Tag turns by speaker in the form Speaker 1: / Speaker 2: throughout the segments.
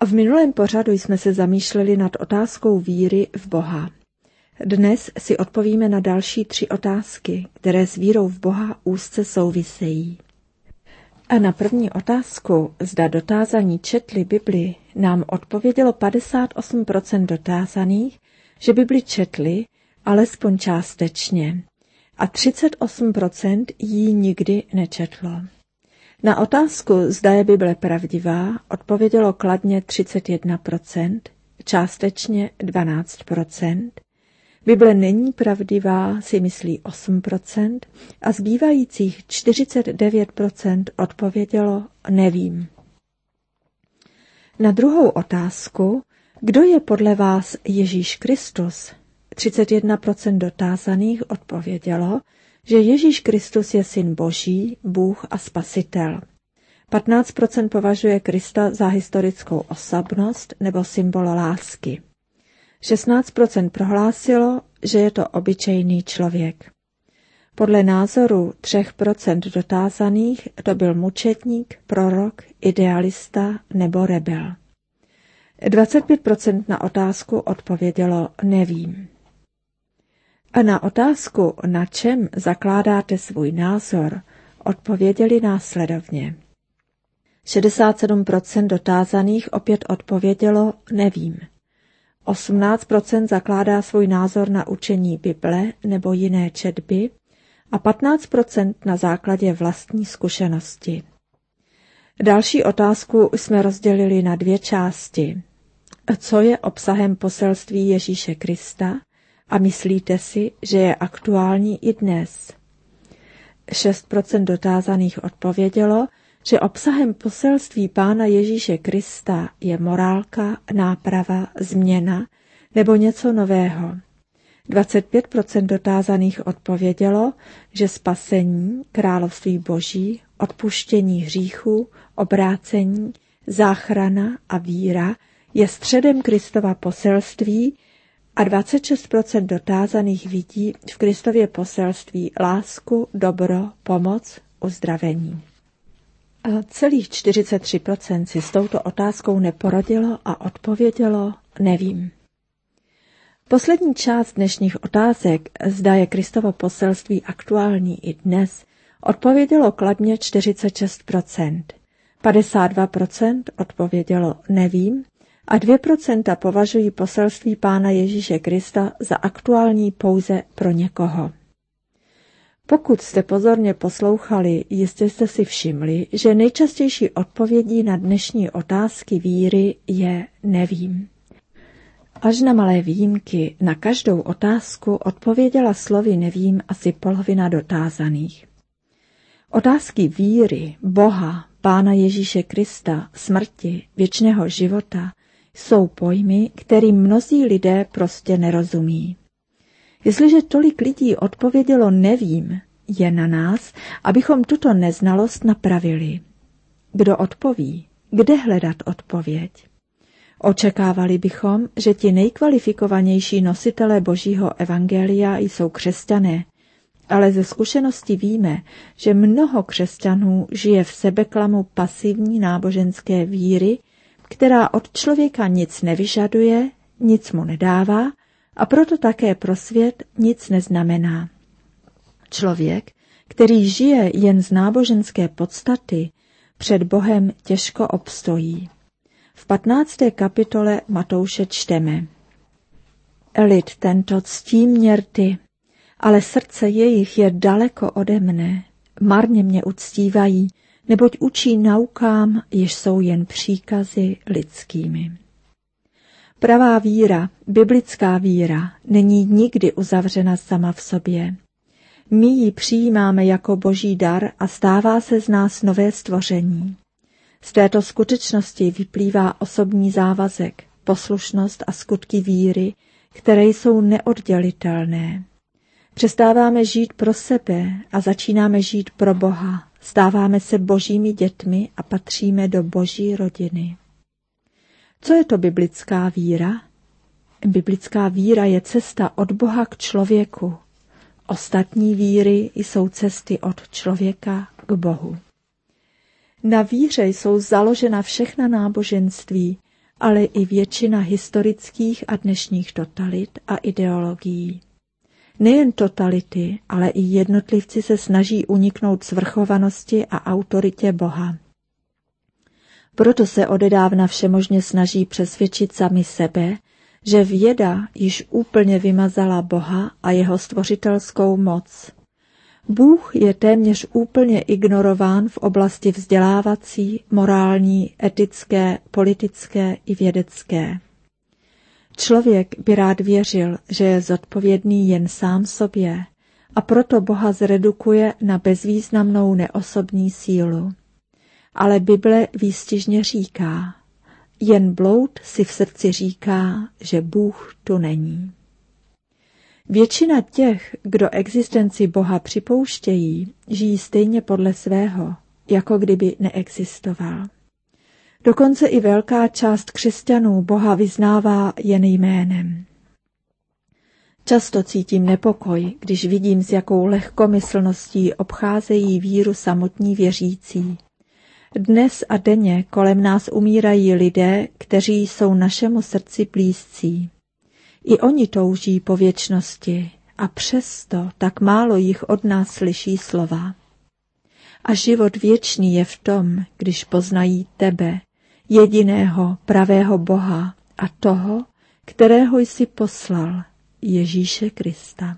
Speaker 1: V minulém pořadu jsme se zamýšleli nad otázkou víry v Boha. Dnes si odpovíme na další 3 otázky, které s vírou v Boha úzce souvisejí. A na první otázku, zda dotázaní četli Bibli, nám odpovědělo 58% dotázaných, že Bibli četli, alespoň částečně, a 38% ji nikdy nečetlo. Na otázku, zda je Bible pravdivá, odpovědělo kladně 31%, částečně 12%. Bible není pravdivá, si myslí 8% a zbývajících 49% odpovědělo nevím. Na druhou otázku, kdo je podle vás Ježíš Kristus, 31% dotázaných odpovědělo, že Ježíš Kristus je syn Boží, Bůh a Spasitel. 15% považuje Krista za historickou osobnost nebo symbol lásky. 16% prohlásilo, že je to obyčejný člověk. Podle názoru 3% dotázaných to byl mučedník, prorok, idealista nebo rebel. 25% na otázku odpovědělo nevím. A na otázku, na čem zakládáte svůj názor, odpověděli následovně. 67% dotázaných opět odpovědělo nevím. 18% zakládá svůj názor na učení Bible nebo jiné četby a 15% na základě vlastní zkušenosti. Další otázku jsme rozdělili na 2 části. Co je obsahem poselství Ježíše Krista a myslíte si, že je aktuální i dnes? 6% dotázaných odpovědělo, že obsahem poselství Pána Ježíše Krista je morálka, náprava, změna nebo něco nového. 25% dotázaných odpovědělo, že spasení, království Boží, odpuštění hříchů, obrácení, záchrana a víra je středem Kristova poselství a 26% dotázaných vidí v Kristově poselství lásku, dobro, pomoc, uzdravení. A celých 43% si s touto otázkou neporodilo a odpovědělo nevím. Poslední část dnešních otázek, zda je Kristovo poselství aktuální i dnes, odpovědělo kladně 46%. 52% odpovědělo nevím a 2% považují poselství Pána Ježíše Krista za aktuální pouze pro někoho. Pokud jste pozorně poslouchali, jistě jste si všimli, že nejčastější odpovědí na dnešní otázky víry je nevím. Až na malé výjimky na každou otázku odpověděla slovy nevím asi polovina dotázaných. Otázky víry, Boha, Pána Ježíše Krista, smrti, věčného života jsou pojmy, kterým mnozí lidé prostě nerozumí. Jestliže tolik lidí odpovědělo nevím, je na nás, abychom tuto neznalost napravili. Kdo odpoví? Kde hledat odpověď? Očekávali bychom, že ti nejkvalifikovanější nositelé Božího evangelia jsou křesťané, ale ze zkušenosti víme, že mnoho křesťanů žije v sebeklamu pasivní náboženské víry, která od člověka nic nevyžaduje, nic mu nedává a proto také pro svět nic neznamená. Člověk, který žije jen z náboženské podstaty, před Bohem těžko obstojí. V 15. kapitole Matouše čteme: Lid tento ctí mě rty, ale srdce jejich je daleko ode mne. Marně mě uctívají, neboť učí naukám, jež jsou jen příkazy lidskými. Pravá víra, biblická víra, není nikdy uzavřena sama v sobě. My ji přijímáme jako Boží dar a stává se z nás nové stvoření. Z této skutečnosti vyplývá osobní závazek, poslušnost a skutky víry, které jsou neoddělitelné. Přestáváme žít pro sebe a začínáme žít pro Boha. Stáváme se Božími dětmi a patříme do Boží rodiny. Co je to biblická víra? Biblická víra je cesta od Boha k člověku. Ostatní víry jsou cesty od člověka k Bohu. Na víře jsou založena všechna náboženství ale i většina historických a dnešních totalit a ideologií. Nejen totality, ale i jednotlivci se snaží uniknout svrchovanosti a autoritě Boha. Proto se odedávna všemožně snaží přesvědčit sami sebe, že věda již úplně vymazala Boha a jeho stvořitelskou moc. Bůh je téměř úplně ignorován v oblasti vzdělávací, morální, etické, politické i vědecké. Člověk by rád věřil, že je zodpovědný jen sám sobě a proto Boha zredukuje na bezvýznamnou neosobní sílu. Ale Bible výstižně říká, jen bloud si v srdci říká, že Bůh tu není. Většina těch, kdo existenci Boha připouštějí, žijí stejně podle svého, jako kdyby neexistoval. Dokonce i velká část křesťanů Boha vyznává jen jménem. Často cítím nepokoj, když vidím, s jakou lehkomyslností obcházejí víru samotní věřící. Dnes a denně kolem nás umírají lidé, kteří jsou našemu srdci blízcí. I oni touží po věčnosti a přesto tak málo jich od nás slyší slova. A život věčný je v tom, když poznají tebe, jediného pravého Boha a toho, kterého jsi poslal, Ježíše Krista.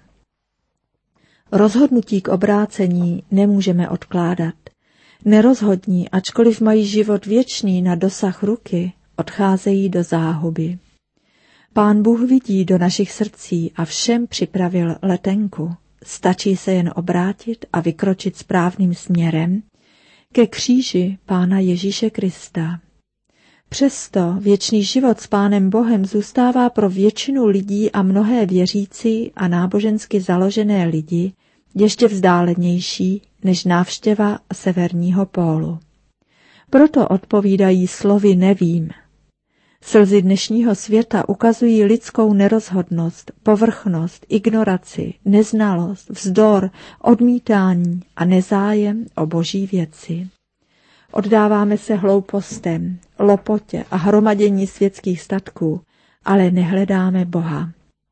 Speaker 1: Rozhodnutí k obrácení nemůžeme odkládat. Nerozhodní, ačkoliv mají život věčný na dosah ruky, odcházejí do záhuby. Pán Bůh vidí do našich srdcí a všem připravil letenku. Stačí se jen obrátit a vykročit správným směrem ke kříži Pána Ježíše Krista. Přesto věčný život s Pánem Bohem zůstává pro většinu lidí a mnohé věřící a nábožensky založené lidi ještě vzdálenější než návštěva severního pólu. Proto odpovídají slovy nevím. Slzy dnešního světa ukazují lidskou nerozhodnost, povrchnost, ignoraci, neznalost, vzdor, odmítání a nezájem o boží věci. Oddáváme se hloupostem, lopotě a hromadění světských statků, ale nehledáme Boha.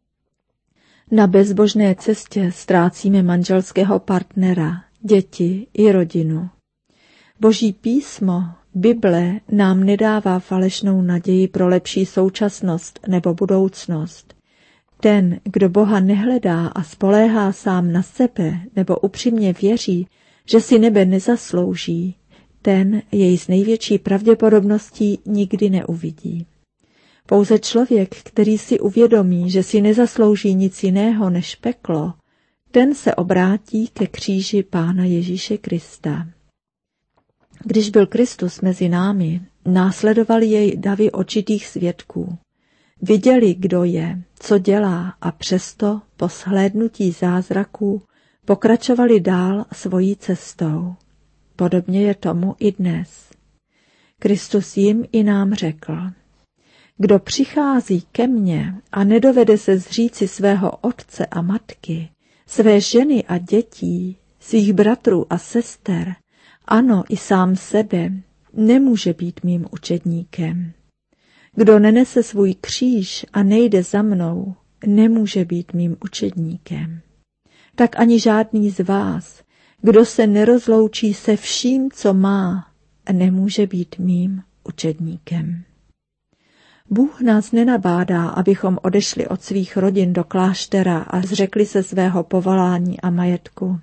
Speaker 1: Na bezbožné cestě ztrácíme manželského partnera, děti i rodinu. Boží písmo, Bible, nám nedává falešnou naději pro lepší současnost nebo budoucnost. Ten, kdo Boha nehledá a spoléhá sám na sebe nebo upřímně věří, že si nebe nezaslouží, ten jej s největší pravděpodobností nikdy neuvidí. Pouze člověk, který si uvědomí, že si nezaslouží nic jiného než peklo, ten se obrátí ke kříži Pána Ježíše Krista. Když byl Kristus mezi námi, následovali jej davy očitých svědků. Viděli, kdo je, co dělá a přesto po shlédnutí zázraků pokračovali dál svojí cestou. Podobně je tomu i dnes. Kristus jim i nám řekl, kdo přichází ke mně a nedovede se zříci svého otce a matky, své ženy a dětí, svých bratrů a sester, ano i sám sebe, nemůže být mým učedníkem. Kdo nenese svůj kříž a nejde za mnou, nemůže být mým učedníkem. Tak ani žádný z vás, kdo se nerozloučí se vším, co má, nemůže být mým učedníkem. Bůh nás nenabádá, abychom odešli od svých rodin do kláštera a zřekli se svého povolání a majetku.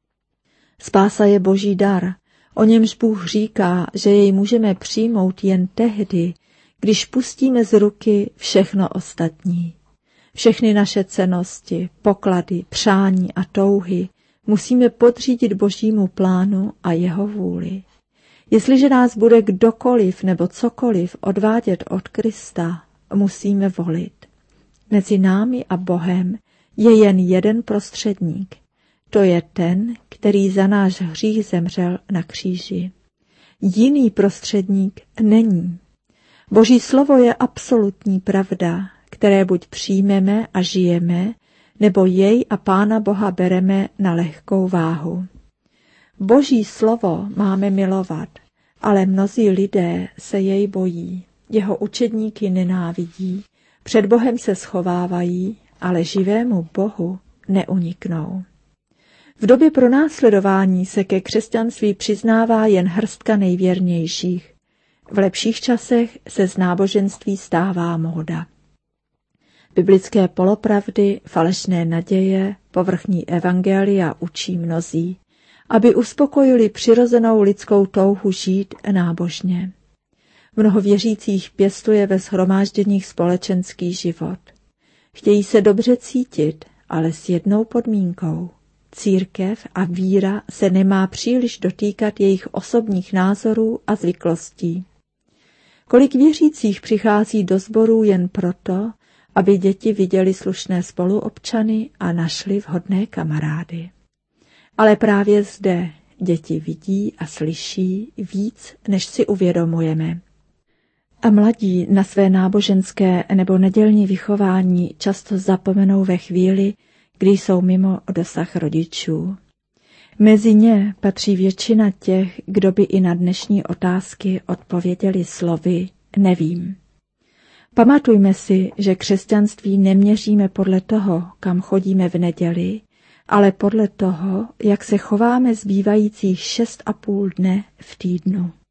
Speaker 1: Spása je boží dar, o němž Bůh říká, že jej můžeme přijmout jen tehdy, když pustíme z ruky všechno ostatní. Všechny naše cennosti, poklady, přání a touhy musíme podřídit božímu plánu a jeho vůli. Jestliže nás bude kdokoliv nebo cokoliv odvádět od Krista, musíme volit. Mezi námi a Bohem je jen jeden prostředník. To je ten, který za náš hřích zemřel na kříži. Jiný prostředník není. Boží slovo je absolutní pravda, které buď přijmeme a žijeme, nebo jej a Pána Boha bereme na lehkou váhu. Boží slovo máme milovat, ale mnozí lidé se jej bojí. Jeho učedníky nenávidí, před Bohem se schovávají, ale živému Bohu neuniknou. V době pronásledování se ke křesťanství přiznává jen hrstka nejvěrnějších. V lepších časech se z náboženství stává móda. Biblické polopravdy, falešné naděje, povrchní evangelia učí mnozí, aby uspokojili přirozenou lidskou touhu žít nábožně. Mnoho věřících pěstuje ve shromážděních společenský život. Chtějí se dobře cítit, ale s jednou podmínkou. Církev a víra se nemá příliš dotýkat jejich osobních názorů a zvyklostí. Kolik věřících přichází do sborů jen proto, aby děti viděli slušné spoluobčany a našli vhodné kamarády. Ale právě zde děti vidí a slyší víc, než si uvědomujeme. A mladí na své náboženské nebo nedělní vychování často zapomenou ve chvíli, kdy jsou mimo dosah rodičů. Mezi ně patří většina těch, kdo by i na dnešní otázky odpověděli slovy nevím. Pamatujme si, že křesťanství neměříme podle toho, kam chodíme v neděli, ale podle toho, jak se chováme zbývajících 6,5 dne v týdnu.